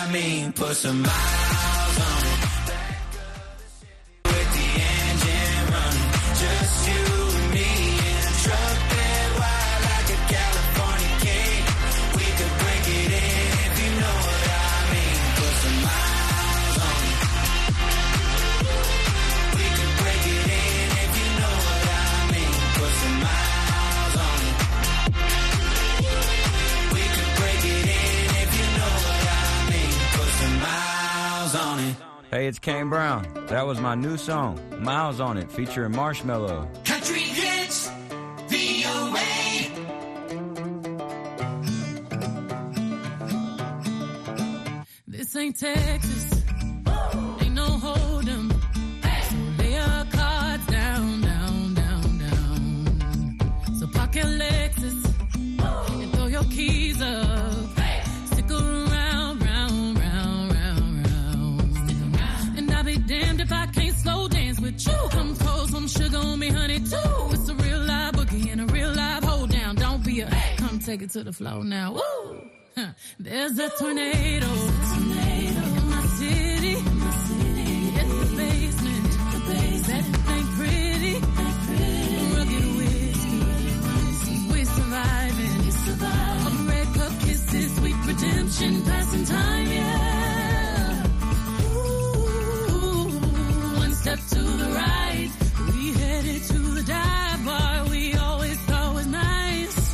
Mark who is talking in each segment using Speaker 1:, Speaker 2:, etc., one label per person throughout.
Speaker 1: I mean? Put some miles on it. With the engine running, just you and me in a truck that wide like a California king. We could break it in if you know what I mean. Put some miles on it. We could break it in if you know what I mean. Put some miles on it. We could break it in if you know what I mean. Put some miles on it.
Speaker 2: Hey, it's Kane Brown. That was my new song, Miles on It, featuring Marshmello.
Speaker 1: Country Hits, VOA.
Speaker 3: This ain't Texas. Ain't no hold'em. So lay your cards down, down, down, down. So park your Lexus and throw your keys up. Stick around, round, round, round, round. And I'll be damned if I can't slow dance with you. Come pour some sugar on me, honey, too. It's a real live boogie and a real live hold down. Don't be a come take it to the floor now. Woo! Huh. There's a tornado in my city. It's the basement. That ain't pretty. Rugged whiskey. We surviving. All the red cup kisses, sweet redemption, passing time, yeah. Ooh, one step to the right. We headed to the dive bar we always thought was nice.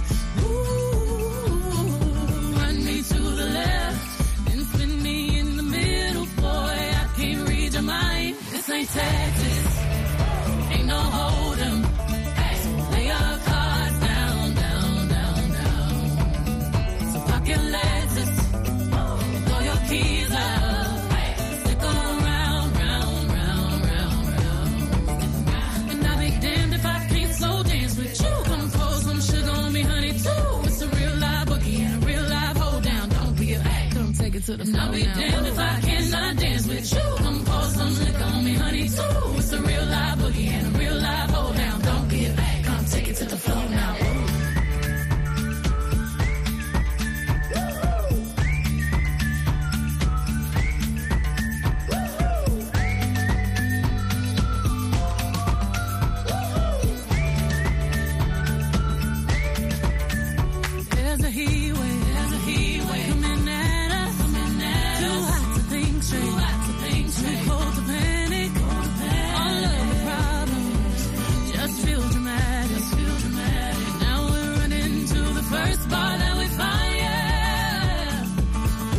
Speaker 3: Run me to the left, then spin me in the middle, boy. I can't read your mind. This ain't Texas, ain't no hold'em. So lay your cards down, down, down, down. So park your Lexus, throw your keys up. Stick around, round, round, round, round. And I'll be damned if I can't slow dance with you. Come pour some sugar on me, honey, too. It's a real live boogie and a real live hold down. Don't be a come take it to the floor. I'll be damned if I cannot dance with you. Come pour some liquor on me, honey, too. It's a real live boogie and a real live hold down. Don't be a come take it to the floor now. There's a heat wave coming at us. Too hot to think straight, too cold to panic. All of the problems just feel dramatic. Now we're running to the first bar that we find, yeah.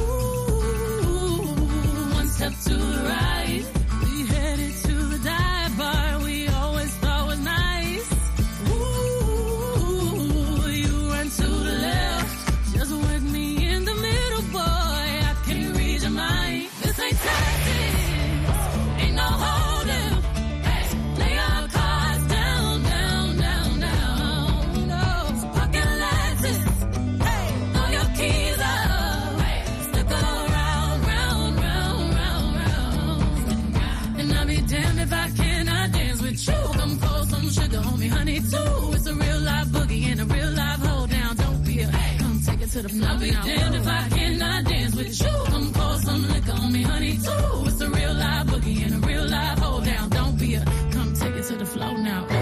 Speaker 3: Ooh, one step to the right. We headed to the dive bar we always thought was nice. Ooh, you run to the left, just with me in the middle, boy. I can't read your mind. This ain't Texas, ain't no hold'em. Lay your cards down, down, down, down. No, so park your Lexus, throw your keys up. Stick around, round, round, round, round. And I'll be damned if I cannot dance with you. Come pour some sugar on me, honey, too. It's a real live boogie and a real live hold down. Don't be a come take it to the floor. I'll be damned if I cannot dance with you. Come pour some liquor on me, honey, too. It's a real live boogie and a real live hold down. Don't be a come take it to the floor now. Ooh.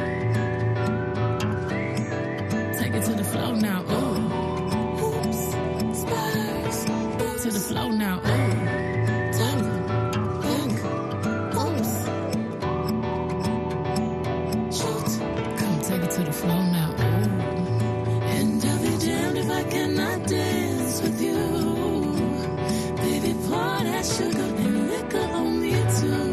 Speaker 3: Take it to the floor now. Ooh. Hoops, spurs, to the floor now. Ooh. Take hoops, shoot. Come take it to the floor now. Ooh. And I'll be damned if I cannot dance with you. Baby, pour that sugar and liquor on me too.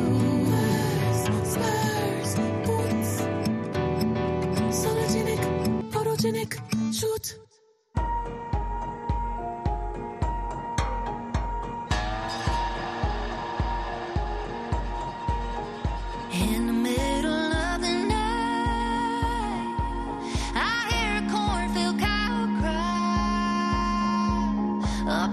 Speaker 3: Spurs, boots, sologenic, photogenic, shoot.
Speaker 4: In the middle of the night, I hear a cornfield cow cry up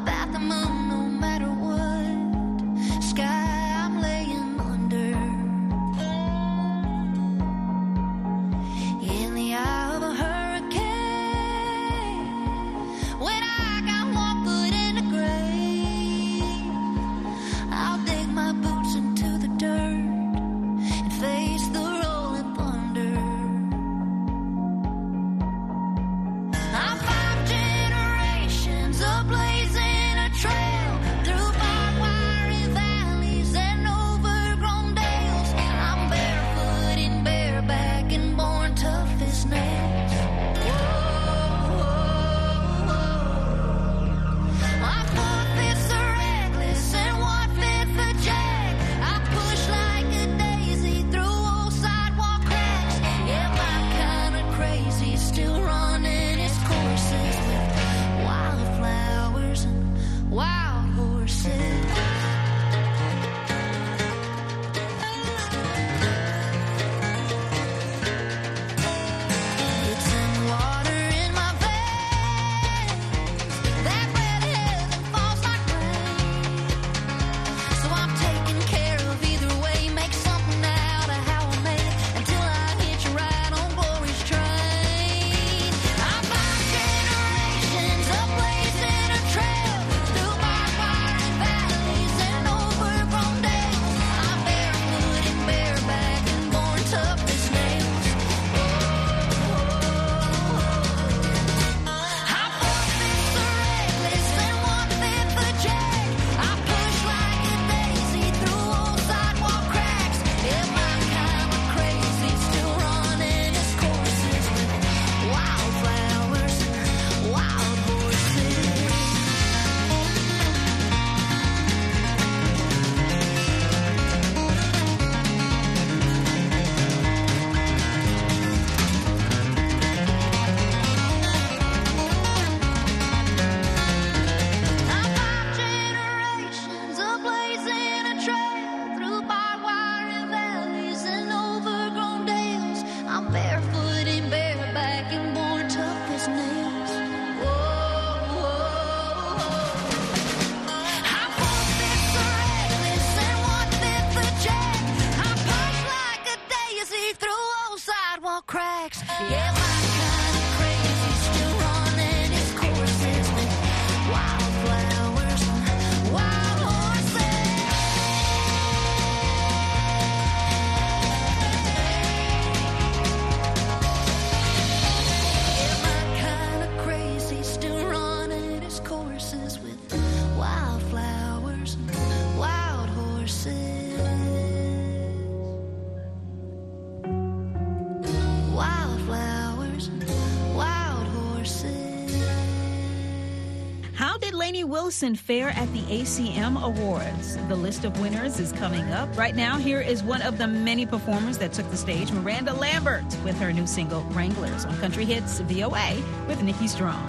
Speaker 5: Lainey Wilson fare at the ACM Awards. The list of winners is coming up. Right now, here is one of the many performers that took the stage, Miranda Lambert, with her new single, Wranglers, on Country Hits VOA with Nikki Strong.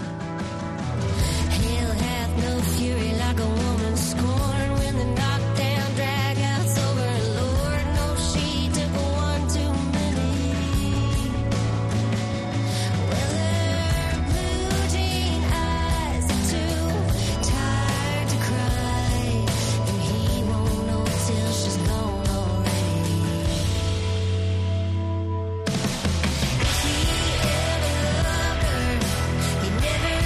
Speaker 4: Hell hath no fury like a woman scorned when the knockdown drag-out's over. And Lord knows she took one too many. Well, her blue jean eyes are too tired to cry, and he won't know till she's gone already. If he ever loved her, he never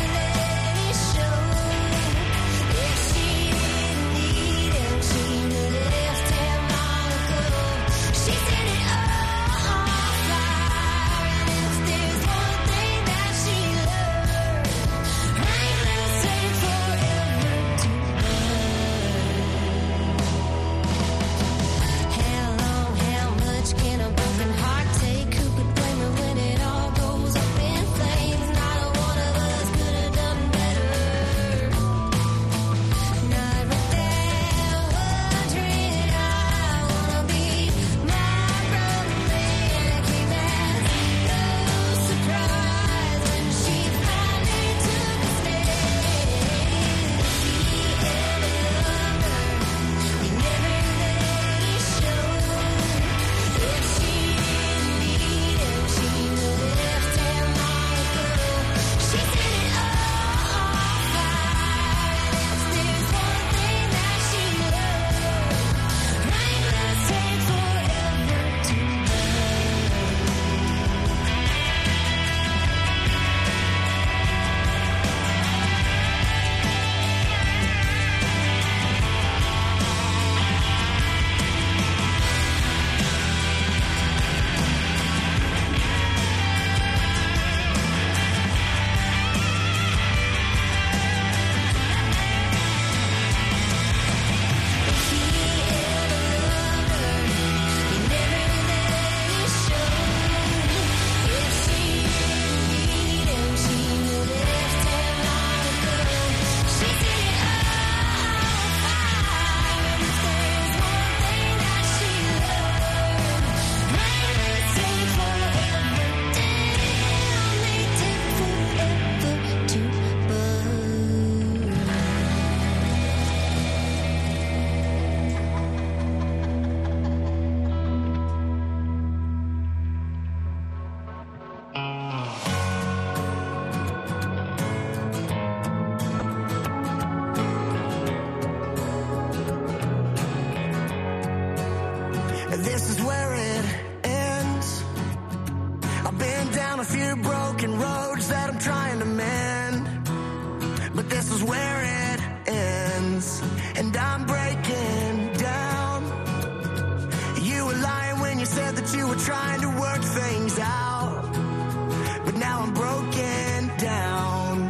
Speaker 6: down a few broken roads that I'm trying to mend, but this is where it ends, and I'm breaking down. You were lying when you said that you were trying to work things out, but now I'm broken down.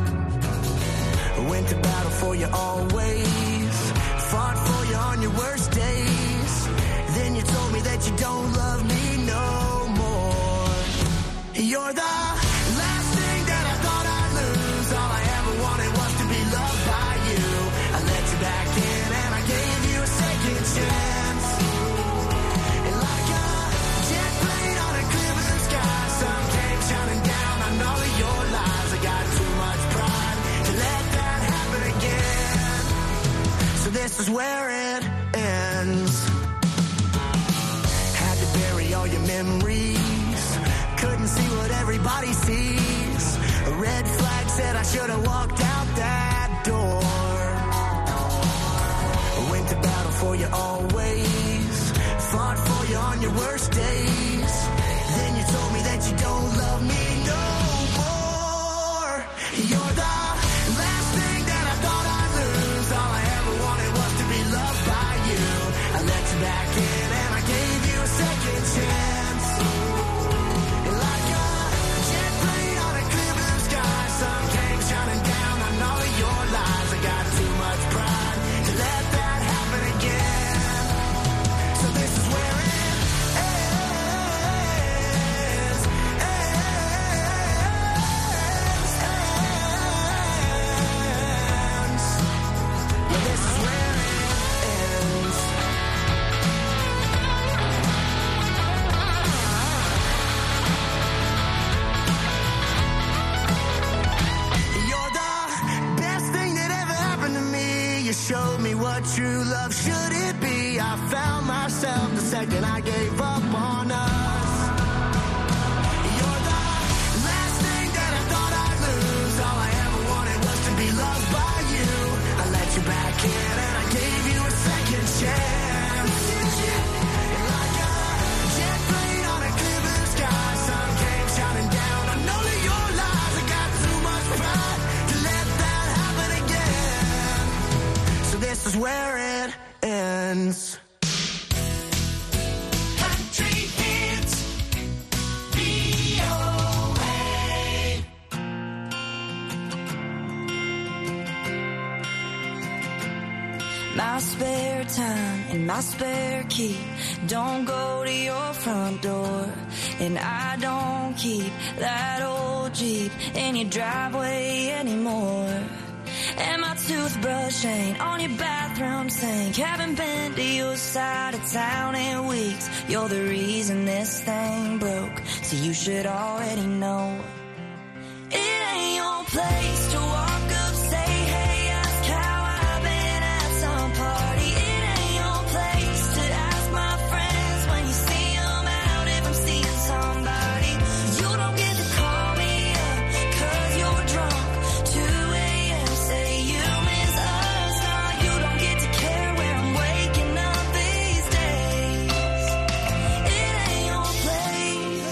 Speaker 6: I went to battle for you always, fought for you on your worst days. Then you told me that you don't love me no more. You're the last thing that I thought I'd lose. All I ever wanted was to be loved by you. I let you back in and I gave you a second chance. And like a jet plane on a clear blue sky, sun came shining down on all of your lies. I got too much pride to let that happen again. So this is where it ends. Had to bury all your memories, couldn't see what everybody sees. A red flag said I should have walked out that door. I went to battle for you always, fought for you on your worst days. Then you told me that you don't love me no more. You're the last thing that I thought I'd lose. All I ever wanted was to be loved by you. I let you back in and I gave you a second chance. And like a jet plane on a clear blue sky, sun came shining down on all of your lies. I got too much pride to let that happen again. So this is where it ends. Yeah, this is where it ends. You're the best thing that ever happened to me. You showed me what true love should it be. I found myself the second I gave up on us. You're the last thing that I thought I'd lose. All I ever wanted was to be loved by you. I let you back in and I gave you a second chance. And like a jet plane on a clear blue sky, sun came shining down on all of your lies. I got too much pride to let that happen again. So this is where it ends. Country hits, VOA.
Speaker 7: My spare time and my spare key don't go to your front door, and I don't keep that old Jeep in your driveway anymore. And my toothbrush ain't on your bathroom sink. Haven't been to your side of town in weeks. You're the reason this thing broke, so you should already know. It ain't your place to walk up, say, hey, ask how I've been at some party. It ain't your place to ask my friends when you see them out if I'm seeing somebody. You don't get to call me up 'cause you're drunk. 2 a.m. say you miss us. Nah, you don't get to care where I'm waking up these days. It ain't your place.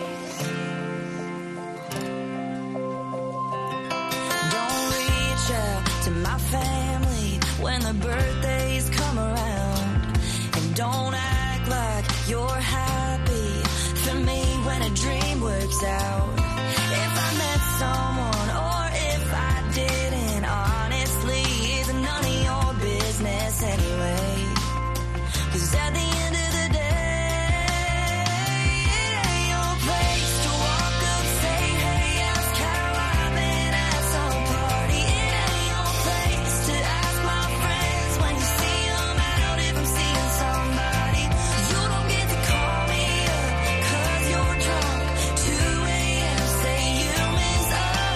Speaker 7: Don't reach out to my family when the birthdays come around, and don't act like you're happy for me when a dream works out. If I met someone or if I didn't, honestly, it's none of your business anyway. 'Cause at the end of the day, it ain't your place to walk up, say, hey, ask how I've been at some party. It ain't your place to ask my friends when you see them out if I'm seeing somebody. You don't get to call me up 'cause you're drunk. 2 a.m. say you miss us.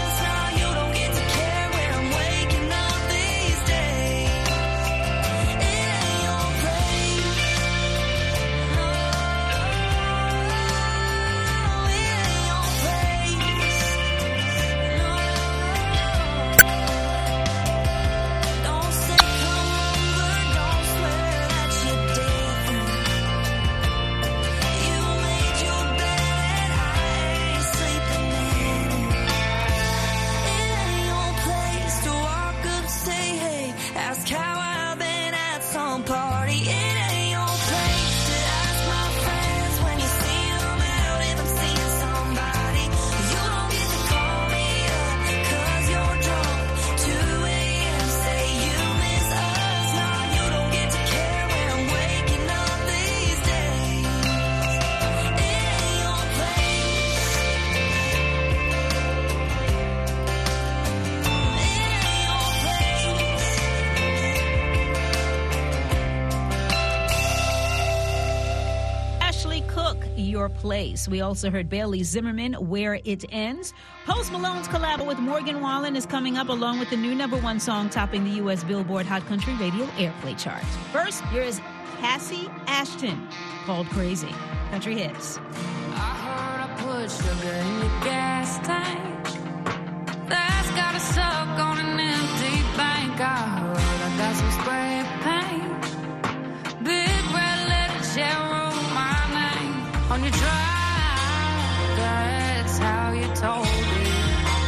Speaker 5: Your Place. We also heard Bailey Zimmerman, Where It Ends. Post Malone's collab with Morgan Wallen is coming up, along with the new #1 song topping the U.S. Billboard Hot Country Radio Airplay chart. First, here is Cassie Ashton, called Crazy. Country Hits.
Speaker 3: I heard I put sugar in your gas tank. That's got a suck on an empty bank. I heard I got some spray paint. Big red letters, yeah, wrote my name on your drive. That's how you told it.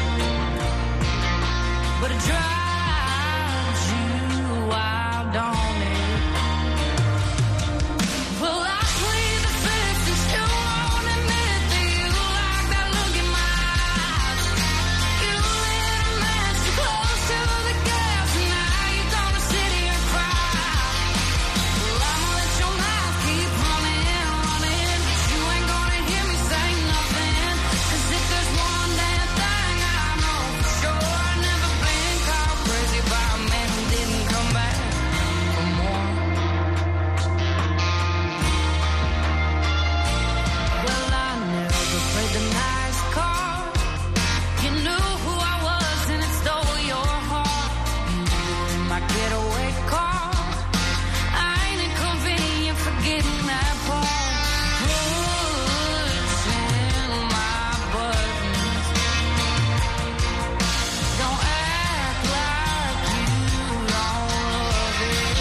Speaker 3: But it drives you wild, don't it? Well, I plead the fifth and still won't admit that you like that look in my eyes. You lit a match too close to the gas, and now you're gonna sit here and cry. Well, I'ma let your mouth keep running, running, but you ain't gonna hear me say nothing. 'Cause if there's one damn thing I know for sure, I've never been caught crazy by a man who didn't come back for more. Well, I never played the nice card. You knew who I was and it stole your heart. You were my getaway car. I ain't inconvenient for getting that part. Pushing my buttons. Don't act like you don't love it.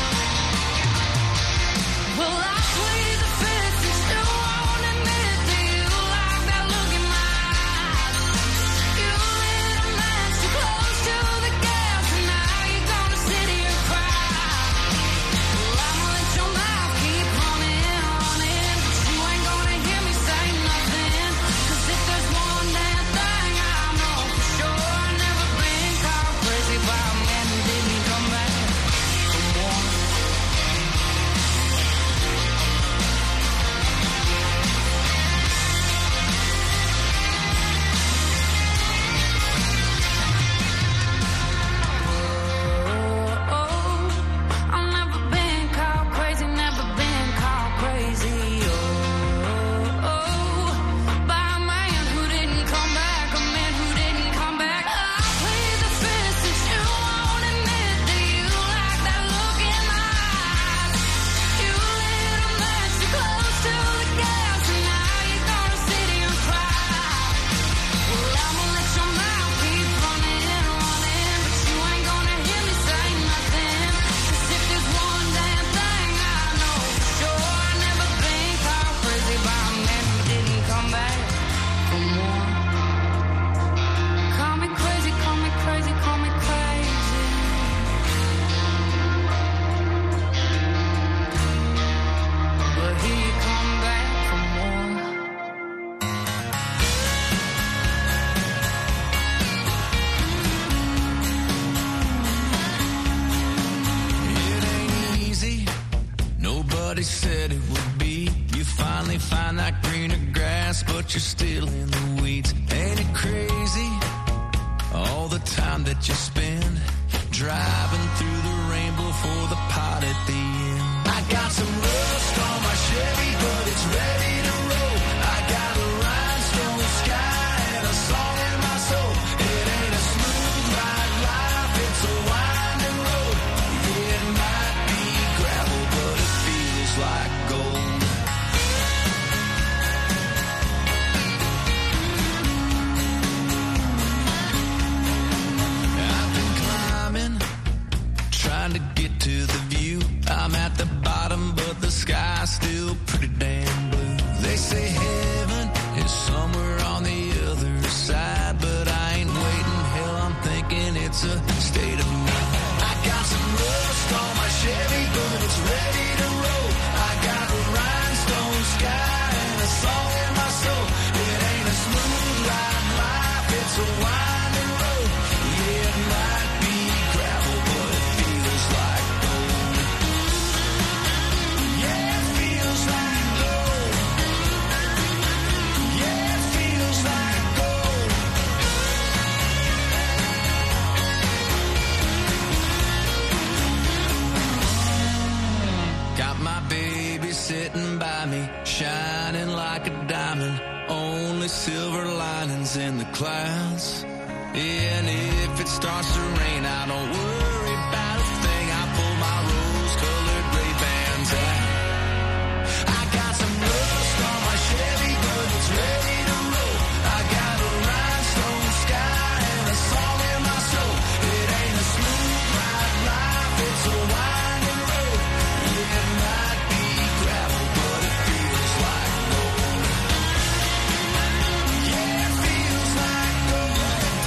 Speaker 3: Well, I plead the fifth and still won't admit that you like that look in my eyes. You lit a match too close to the gas, and now you're gonna sit here and cry. Well, I'ma let your mouth keep running, running, but you ain't gonna hear me say nothing. 'Cause if there's one damn thing I know for sure, I've never been caught crazy by a man who didn't come back for more. I've never been caught crazy, never been caught crazy. By a man who didn't come back, a man who didn't come back. I plead the fifth since you won't admit that you like that look in my eyes. You lit a match too close to the gas, and now you're gonna sit here and cry. Well, I'ma let your mouth keep running, running, but you ain't gonna hear me say nothing. 'Cause if there's one damn thing I know for sure, I've never been caught crazy by a man who didn't come back for more. Call me crazy, call me crazy, call me crazy. But here you come back for more.
Speaker 1: It ain't easy. Nobody said it would be. You finally find that greener grass, but you're still in the weeds. Ain't it crazy? All the time that you spend driving through the rainbow for the pot at the end. I got some rust on my Chevy, but it's ready to roll. I got a rhinestone sky and a song in my soul. It ain't a smooth ride life, it's a winding road. Yeah, it might be gravel, but it feels like gold. I've been climbing, trying to get to the view. I'm at the bottom, but the sky's still pretty damn blue. They say heaven is somewhere on the other side, but I ain't waiting. Hell, I'm thinking it's a state of mind. I got some rust on my Chevy, but it's ready to roll. I got a rhinestone sky and a song in my soul. It ain't a smooth ride life, it's a winding road. Yeah, it might be gravel, but it feels like gold. Yeah, it feels like gold. Yeah, it feels like gold. Got my baby sitting by me, shining like a diamond. Only silver linings in the clouds. And if it starts to rain, I don't worry about a thing. I pull my rose-colored Ray-Bans out. I got some rust on my Chevy, but it's ready to roll. I got a rhinestone sky and a song in my soul. It ain't a smooth ride life, it's a winding road. It might be gravel, but it feels like gold. Yeah, it feels like gold.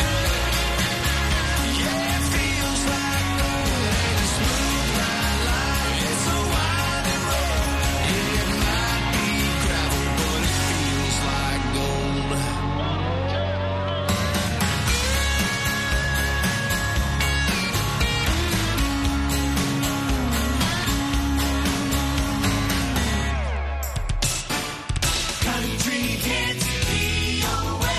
Speaker 1: Yeah, it feels like gold. It ain't a smooth ride life, it's a winding road. It might be gravel, but it feels like gold. Country hits VOA.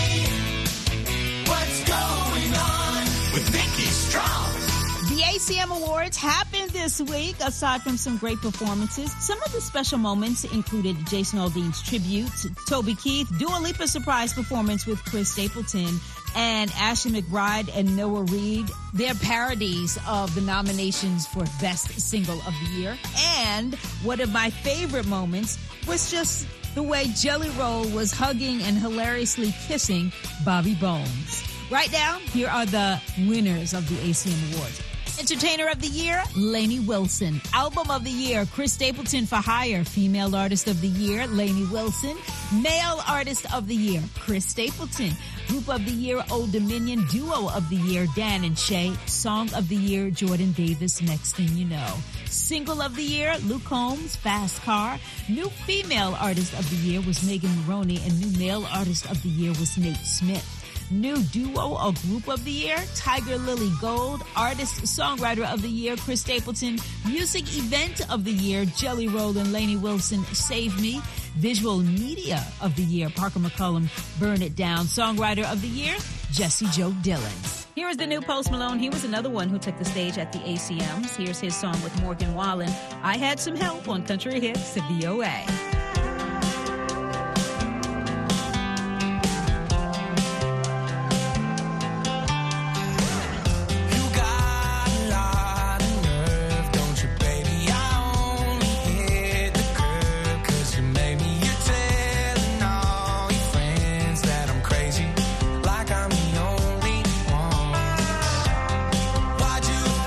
Speaker 1: What's going on with Nikki Strong?
Speaker 5: The ACM Awards happened this week. Aside from some great performances, some of the special moments included Jason Aldean's tribute, Toby Keith, Dua Lipa's surprise performance with Chris Stapleton, and Ashley McBryde and Noah Reid, their parodies of the nominations for Best Single of the Year. And one of my favorite moments was just the way Jelly Roll was hugging and hilariously kissing Bobby Bones. Right now, here are the winners of the ACM Awards. Entertainer of the Year, Lainey Wilson. Album of the Year, Chris Stapleton for Hire. Female Artist of the Year, Lainey Wilson. Male Artist of the Year, Chris Stapleton. Group of the Year, Old Dominion. Duo of the Year, Dan and Shay. Song of the Year, Jordan Davis, Next Thing You Know. Single of the Year, Luke Combs, Fast Car. New Female Artist of the Year was Megan Maroney, and New Male Artist of the Year was Nate Smith. New Duo or Group of the Year, Tiger Lily Gold. Artist Songwriter of the Year, Chris Stapleton. Music Event of the Year, Jelly Roll and Lainey Wilson, Save Me. Visual Media of the Year, Parker McCullum, Burn It Down. Songwriter of the Year, Jesse Joe Dillon. Here is the new Post Malone. He was another one who took the stage at the ACMs. Here's his song with Morgan Wallen, I Had Some Help on Country Hits to VOA.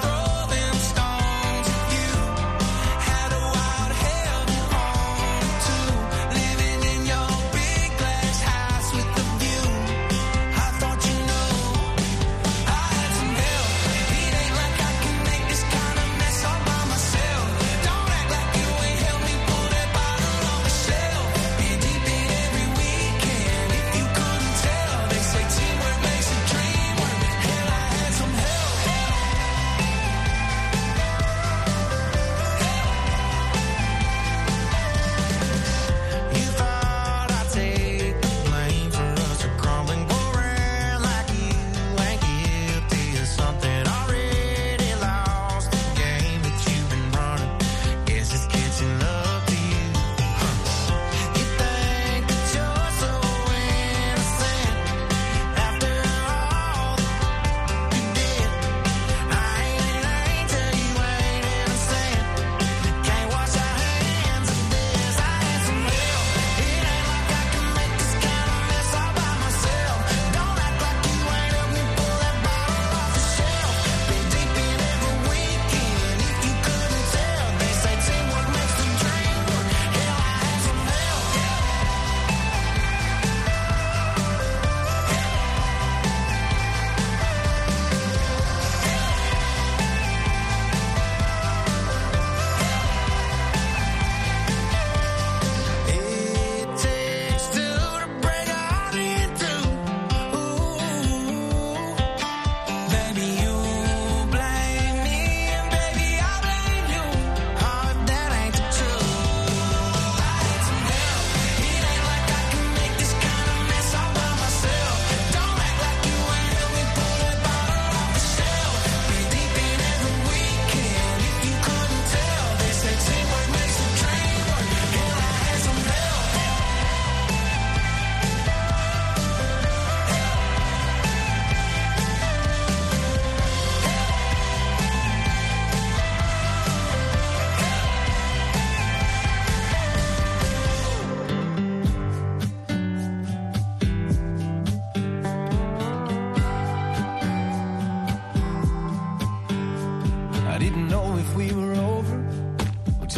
Speaker 1: To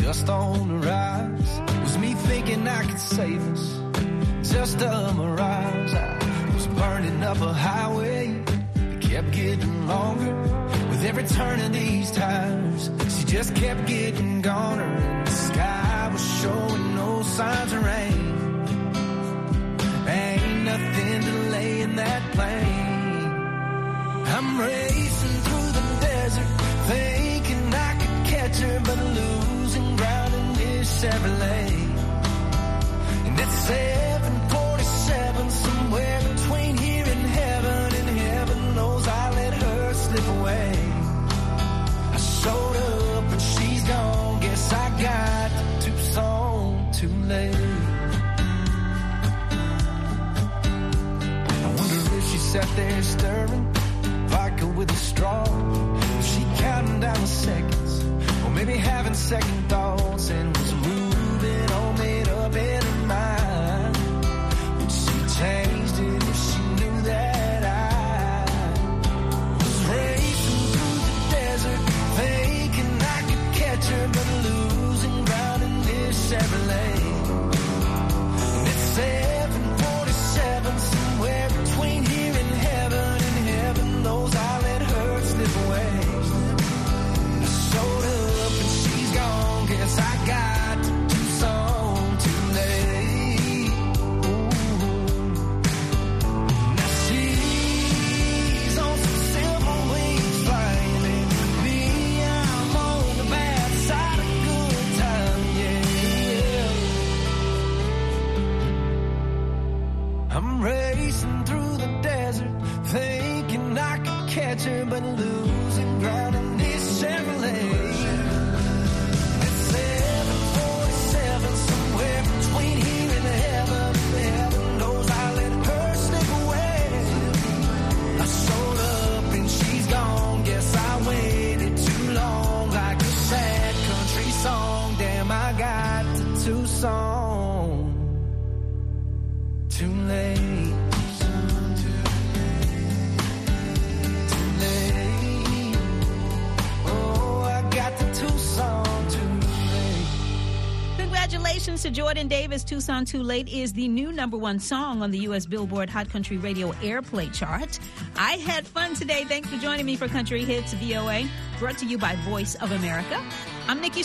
Speaker 8: just on the rise. Was me thinking I could save us, just a mirage. I was burning up a highway that kept getting longer. With every turn of these tires, she just kept getting goner. And the sky was showing no signs of rain. Ain't nothing delaying that plane. I'm racing through the desert, thinking I could catch her, but losing ground in this Chevrolet. And it's 7:47, somewhere between here and heaven knows I let her slip away. I showed up and she's gone, guess I got to Tucson too late. I wonder if she sat there stirring vodka with a straw. Was she counting down the seconds, or maybe having second thoughts, and was moving all made up in her mind? Would she changed it if she knew that I was racing through the desert, thinking I could catch her, but losing ground in this Chevrolet. And it's 7:47, somewhere between here and heaven knows I let her slip away. I showed up and she's gone, guess I got to Tucson too late. Ooh. Now she's on some silver wings flying, and me, I'm on the bad side of good time, yeah. I'm racing through the desert, thinking I could catch her, but losing ground in this Chevrolet. It's 7:47, somewhere between here and heaven knows I let her slip away. I showed up and she's gone, guess I waited too long, like a sad country song. Damn, I got to Tucson too late.
Speaker 5: Congratulations to Jordan Davis. Tucson Too Late is the new #1 song on the U.S. Billboard Hot Country Radio Airplay chart. I had fun today. Thanks for joining me for Country Hits VOA, brought to you by Voice of America. I'm Nikki